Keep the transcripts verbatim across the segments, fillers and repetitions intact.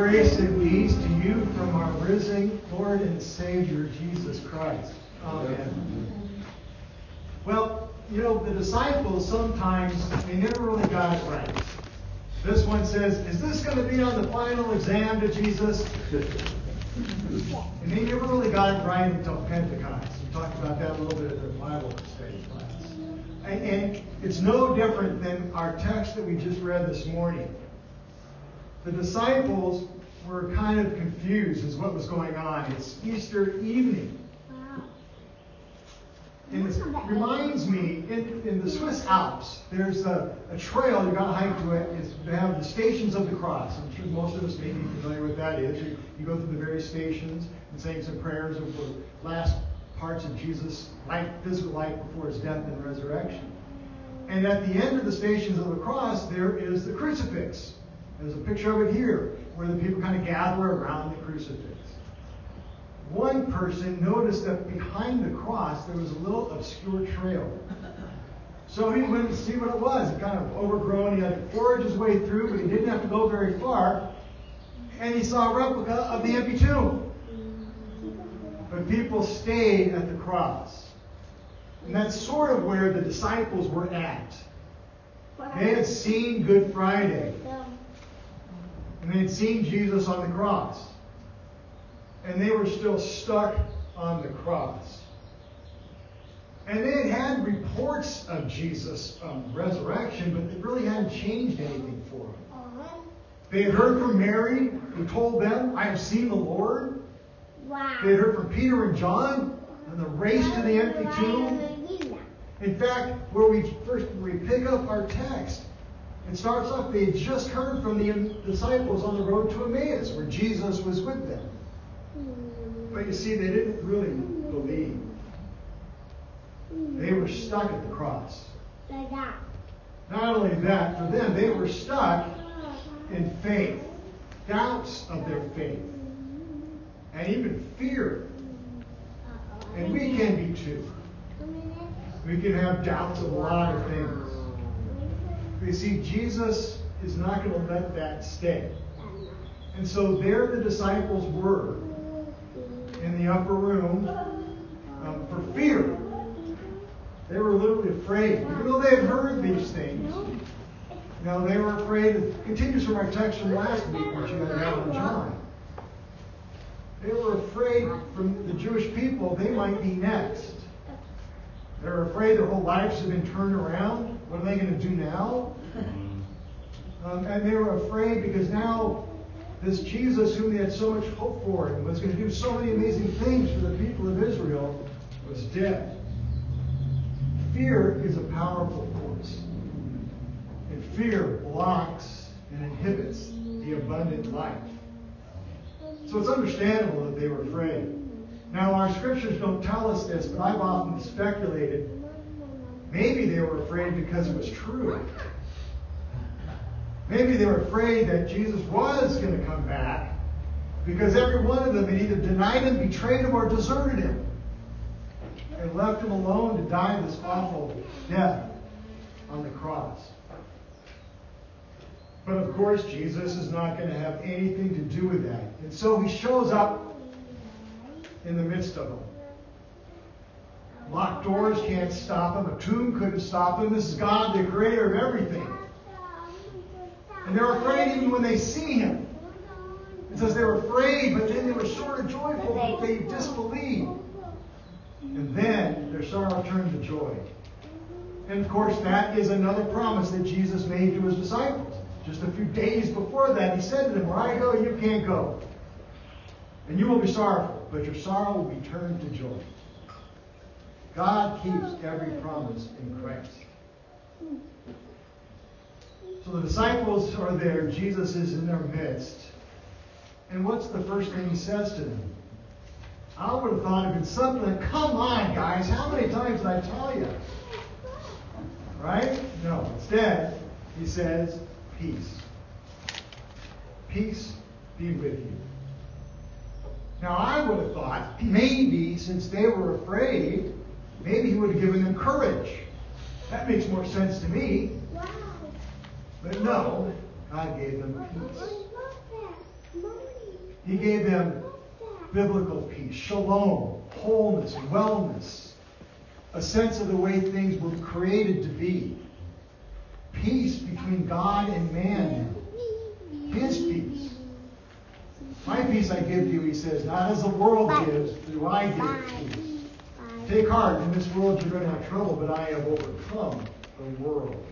Grace and peace to you from our risen Lord and Savior, Jesus Christ. Amen. Well, you know, the disciples sometimes, they never really got it right. This one says, is this going to be on the final exam to Jesus? And they never really got it right until Pentecost. We talked about that a little bit at the Bible study class. And, and it's no different than our text that we just read this morning. The disciples were kind of confused as what was going on. It's Easter evening. And it reminds me, in, in the Swiss Alps, there's a, a trail you've got to hike to it. It's, they have the Stations of the Cross. I'm sure most of us may be familiar with that is. You, you go through the various stations and saying some prayers of the last parts of Jesus' life, physical life before his death and resurrection. And at the end of the Stations of the Cross, there is the crucifix. There's a picture of it here, where the people kind of gather around the crucifix. One person noticed that behind the cross there was a little obscure trail. So he went to see what it was. It kind of overgrown. He had to forage his way through, but he didn't have to go very far. And he saw a replica of the empty tomb. But people stayed at the cross. And that's sort of where the disciples were at. They had seen Good Friday. And they had seen Jesus on the cross. And they were still stuck on the cross. And they had had reports of Jesus' um, resurrection, but it really hadn't changed anything for them. They had heard from Mary, who told them, I have seen the Lord. Wow. They had heard from Peter and John on the race to the empty tomb. In fact, where we first where we pick up our text, it starts off, they had just heard from the disciples on the road to Emmaus, where Jesus was with them. But you see, they didn't really believe. They were stuck at the cross. Not only that, for them, they were stuck in faith, doubts of their faith, and even fear. And we can be too. We can have doubts of a lot of things. But you see, Jesus is not going to let that stay. And so there the disciples were in the upper room um, for fear. They were literally afraid. Even though they had heard these things, you know, they were afraid. It continues from our text from last week, which you had out in John. They were afraid from the Jewish people they might be next. They were afraid their whole lives had been turned around. What are they going to do now? Um, and they were afraid because now this Jesus, whom they had so much hope for and was going to do so many amazing things for the people of Israel, was dead. Fear is a powerful force. And fear blocks and inhibits the abundant life. So it's understandable that they were afraid. Now, our scriptures don't tell us this, but I've often speculated maybe they were afraid because it was true. Maybe they were afraid that Jesus was going to come back because every one of them had either denied him, betrayed him, or deserted him and left him alone to die this awful death on the cross. But of course, Jesus is not going to have anything to do with that. And so he shows up in the midst of them. Locked doors can't stop him. A tomb couldn't stop him. This is God, the creator of everything. And they're afraid even when they see him. It says they were afraid, but then they were sort of joyful, but they disbelieved. And then their sorrow turned to joy. And of course, that is another promise that Jesus made to his disciples. Just a few days before that, he said to them, where I go, you can't go. And you will be sorrowful, but your sorrow will be turned to joy. God keeps every promise in Christ. So the disciples are there. Jesus is in their midst. And what's the first thing he says to them? I would have thought it'd been something like, come on, guys, how many times did I tell you? Right? No. Instead, he says, peace. Peace be with you. Now, I would have thought, maybe, since they were afraid, maybe he would have given them courage. That makes more sense to me. But no, God gave them peace. He gave them biblical peace, shalom, wholeness, wellness, a sense of the way things were created to be. Peace between God and man. His peace. My peace I give to you, he says, not as the world gives, do I give to you. Take heart, in this world you're going to have trouble, but I have overcome the world.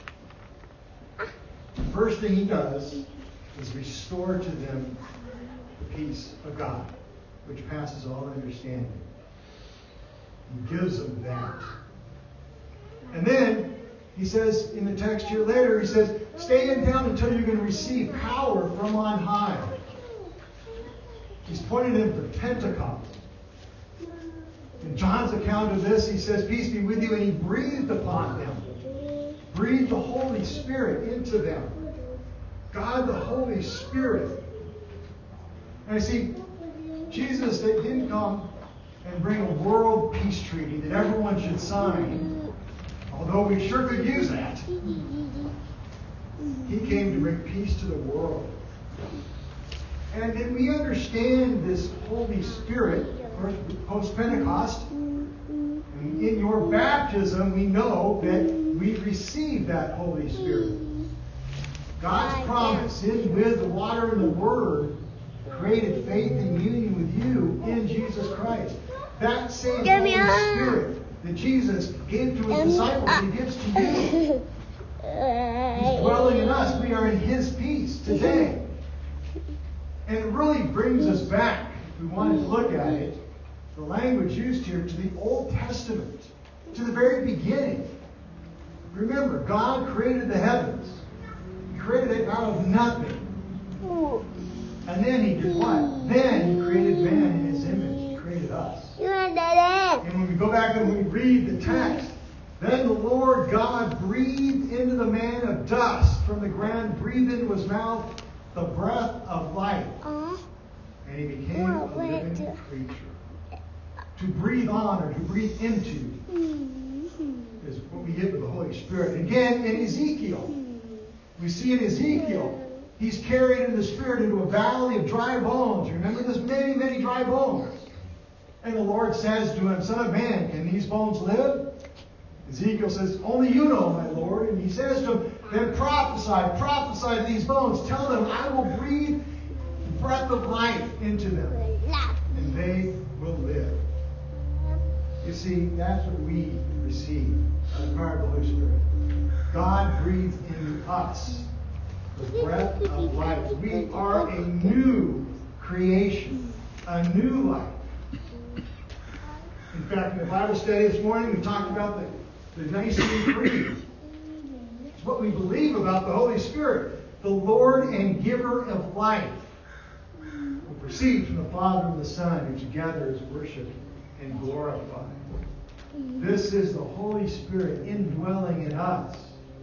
The first thing he does is restore to them the peace of God, which passes all understanding. He gives them that. And then, he says in the text here later, he says, stay in town until you're going to receive power from on high. He's pointing them to Pentecost. In John's account of this, he says, peace be with you, and he breathed upon them. Breathed the Holy Spirit into them. God the Holy Spirit. And I see, Jesus, they didn't come and bring a world peace treaty that everyone should sign, although we sure could use that. He came to bring peace to the world. And then we understand this Holy Spirit, of course, post-Pentecost. And in your baptism, we know that we receive that Holy Spirit. God's promise, in with the water and the Word, created faith and union with you in Jesus Christ. That same Holy Spirit that Jesus gave to his disciples, he gives to you. He's dwelling in us. We are in his peace today. And it really brings us back, if we wanted to look at it, the language used here, to the Old Testament, to the very beginning. Remember, God created the heavens. He created it out of nothing. And then he did what? Then he created man in his image. He created us. And when we go back and we read the text, then the Lord God breathed into the man of dust from the ground, breathed into his mouth the breath of life. And he became a living creature. To breathe on or to breathe into is what we get with the Holy Spirit. Again, in Ezekiel, we see in Ezekiel, he's carried in the Spirit into a valley of dry bones. Remember, there's many, many dry bones. And the Lord says to him, Son of man, can these bones live? Ezekiel says, only you know, my Lord. And he says to him, then prophesy, prophesy to these bones. Tell them, I will breathe the breath of life into them, and they will live. You see, that's what we receive by the power of the Holy Spirit. God breathes into us the breath of life. We are a new creation, a new life. In fact, in the Bible study this morning, we talked about the, the Nicene Creed. It's what we believe about the Holy Spirit, the Lord and giver of life, who proceeds from the Father and the Son, who together is worshipped and glorified. This is the Holy Spirit indwelling in us.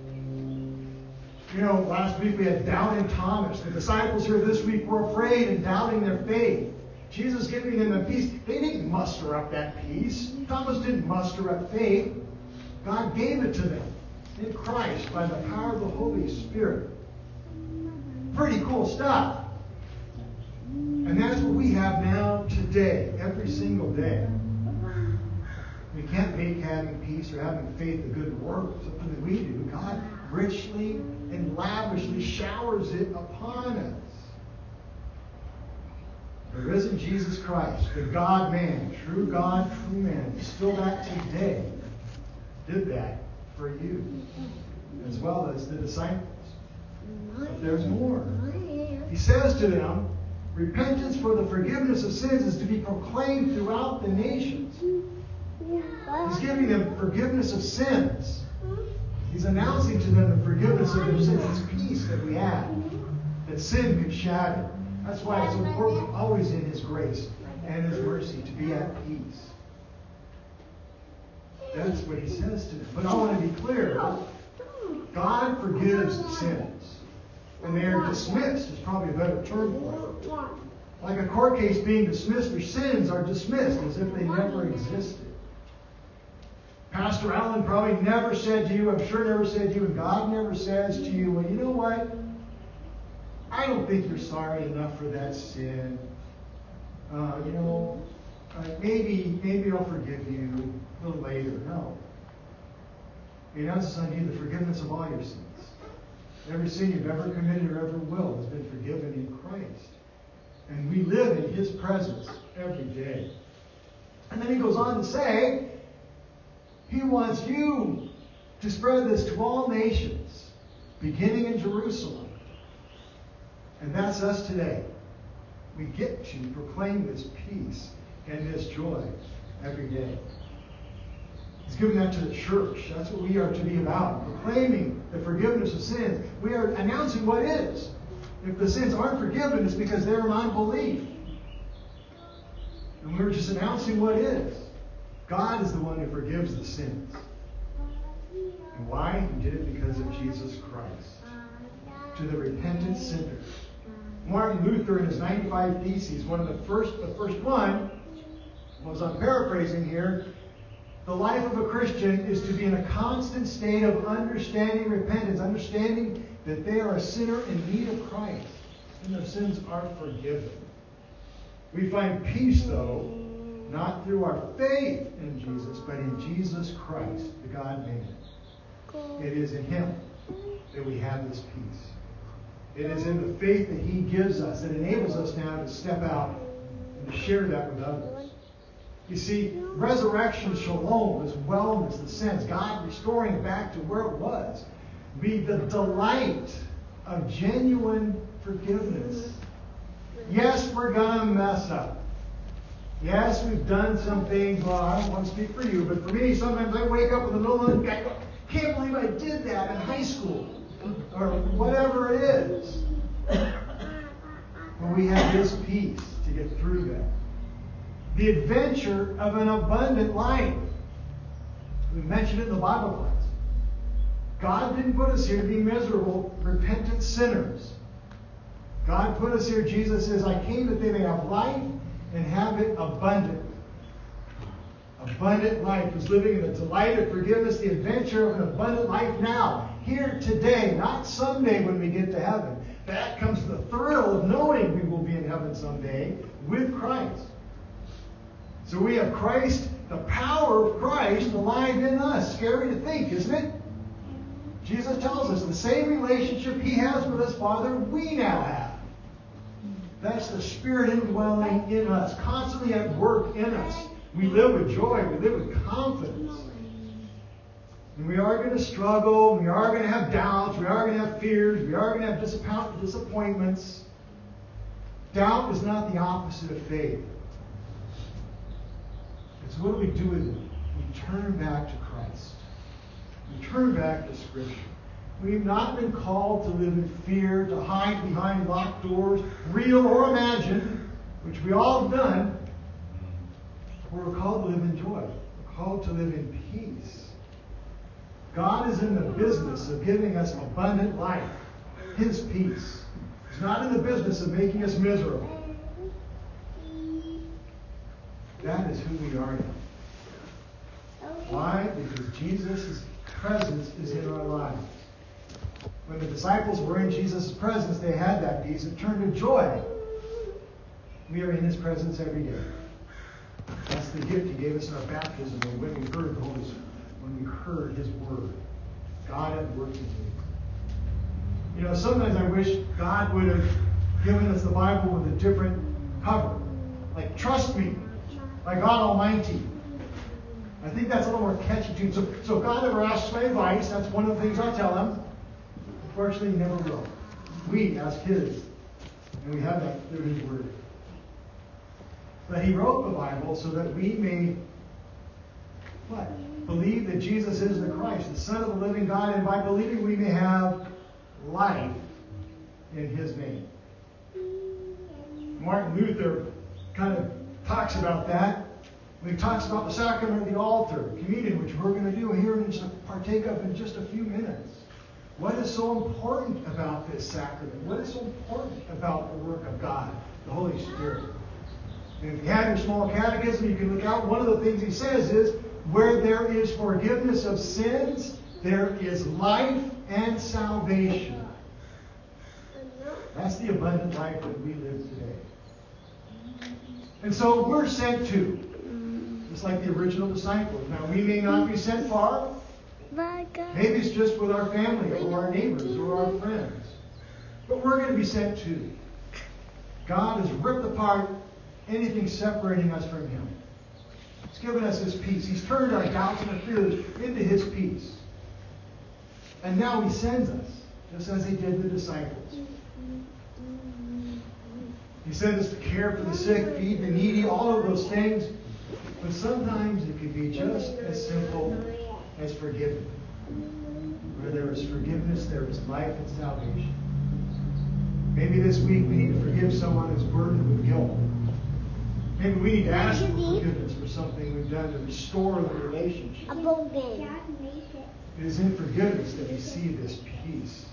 You know, last week we had doubting Thomas. The disciples here this week were afraid and doubting their faith. Jesus giving them the peace. They didn't muster up that peace. Thomas didn't muster up faith. God gave it to them in Christ by the power of the Holy Spirit. Pretty cool stuff. And that's what we have now today, every single day. We can't make having peace or having faith a good work, something that we do. God richly and lavishly showers it upon us. The risen Jesus Christ, the God-man, true God, true man, still that today, did that for you, as well as the disciples. But there's more. He says to them, repentance for the forgiveness of sins is to be proclaimed throughout the nations. He's giving them forgiveness of sins. He's announcing to them the forgiveness of their sins. It's peace that we have, that sin could shatter. That's why it's so important, always in His grace and His mercy, to be at peace. That's what He says to them. But I want to be clear. God forgives sins. And they are dismissed, is probably a better term for it. Like a court case being dismissed, their sins are dismissed as if they never existed. Pastor Allen probably never said to you, I'm sure never said to you, and God never says to you, well, you know what? I don't think you're sorry enough for that sin. Uh, you know, uh, maybe maybe I'll forgive you a little later. No. He announces on you the forgiveness of all your sins. Every sin you've ever committed or ever will has been forgiven in Christ. And we live in His presence every day. And then he goes on to say, He wants you to spread this to all nations, beginning in Jerusalem. And that's us today. We get to proclaim this peace and this joy every day. He's given that to the church. That's what we are to be about. Proclaiming the forgiveness of sins. We are announcing what is. If the sins aren't forgiven, it's because they're in unbelief. And we were just announcing what is. God is the one who forgives the sins. And why? He did it because of Jesus Christ. To the repentant sinner. Martin Luther, in his ninety-five Theses, one of the first, the first one, was I'm paraphrasing here, the life of a Christian is to be in a constant state of understanding repentance, understanding that they are a sinner in need of Christ, and their sins are forgiven. We find peace, though, not through our faith in Jesus, but in Jesus Christ, the God-man. It is in Him that we have this peace. It is in the faith that He gives us that enables us now to step out and to share that with others. You see, resurrection shalom, this wellness, the sense, God restoring it back to where it was, be the delight of genuine forgiveness. Yes, we're going to mess up. Yes, we've done some things. Well, I don't want to speak for you, but for me, sometimes I wake up in the middle of the night and go, can't believe I did that in high school. Or whatever it is. But we have His peace to get through that. The adventure of an abundant life. We mentioned it in the Bible class. God didn't put us here to be miserable, repentant sinners. God put us here, Jesus says, I came that they may have life and have it abundantly. Abundant life is living in the delight of forgiveness, the adventure of an abundant life now. Here today, not someday when we get to heaven. That comes the thrill of knowing we will be in heaven someday with Christ. So we have Christ, the power of Christ alive in us. Scary to think, isn't it? Jesus tells us the same relationship He has with us, Father, we now have. That's the Spirit indwelling in us, constantly at work in us. We live with joy. We live with confidence. And we are going to struggle. We are going to have doubts. We are going to have fears. We are going to have disappoint- disappointments. Doubt is not the opposite of faith. It's what do we do with it? We turn back to Christ. We turn back to Scripture. We've not been called to live in fear, to hide behind locked doors, real or imagined, which we all have done. We're called to live in joy. We're called to live in peace. God is in the business of giving us abundant life, His peace. He's not in the business of making us miserable. That is who we are now. Why? Because Jesus' presence is in our lives. When the disciples were in Jesus' presence, they had that peace. It turned to joy. We are in His presence every day. That's the gift He gave us in our baptism when we heard the Holy Spirit, when we heard His Word. God at work in you. You know, sometimes I wish God would have given us the Bible with a different cover. Like, trust me, by God Almighty. I think that's a little more catchy tune. So, so if God ever asks my advice, that's one of the things I'll tell Him. Unfortunately, He never will. We ask His. And we have that through His Word. But He wrote the Bible so that we may, what? Believe that Jesus is the Christ, the Son of the living God, and by believing we may have life in His name. Martin Luther kind of talks about that when he talks about the sacrament of the altar, communion, which we're going to do here and just partake of in just a few minutes. What is so important about this sacrament? What is so important about the work of God, the Holy Spirit? And if you have your small catechism, you can look out. One of the things he says is, where there is forgiveness of sins, there is life and salvation. That's the abundant life that we live today. And so we're sent to, just like the original disciples. Now, we may not be sent far. Maybe it's just with our family or our neighbors or our friends. But we're going to be sent to. God has ripped apart anything separating us from Him. He's given us His peace. He's turned our doubts and our fears into His peace. And now He sends us, just as He did the disciples. He sends us to care for the sick, feed the needy, all of those things. But sometimes it can be just as simple as forgiving. Where there is forgiveness, there is life and salvation. Maybe this week we need to forgive someone who's burdened with guilt. Maybe we need to ask for forgiveness for something we've done to restore the relationship. It is in forgiveness that we see this peace.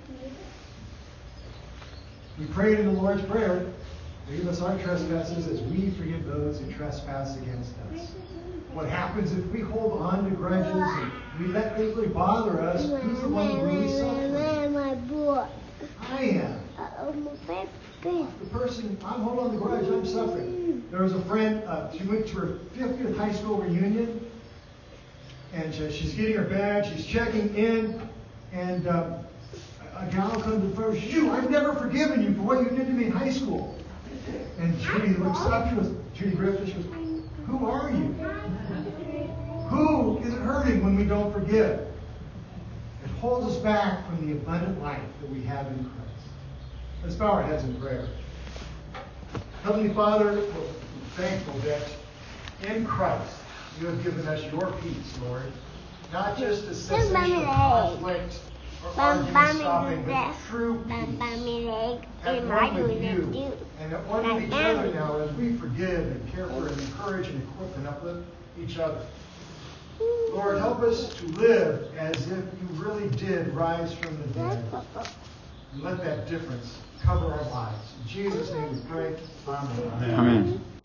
We prayed in the Lord's Prayer, forgive us our trespasses as we forgive those who trespass against us. What happens if we hold on to grudges and we let things really bother us? Who's the one really suffering? I am. The person, I'm holding on to the grudge, I'm suffering. There was a friend, uh, she went to her fiftieth high school reunion, and she's getting her badge, she's checking in, and uh, a gal comes to the front, you, I've never forgiven you for what you did to me in high school. And Judy looks up, she goes, Judy Griffith, she goes, who are you? Who is it hurting when we don't forgive? It holds us back from the abundant life that we have in Christ. Let's bow our heads in prayer. Heavenly Father, we're thankful that in Christ you have given us your peace, Lord. Not just a cessation of conflict or argument stopping, but true peace. At one with you and at one with each other now as we forgive and care for and encourage and equip and uplift each other. Lord, help us to live as if you really did rise from the dead. And let that difference cover our lives. In Jesus' name we pray. Amen. Amen.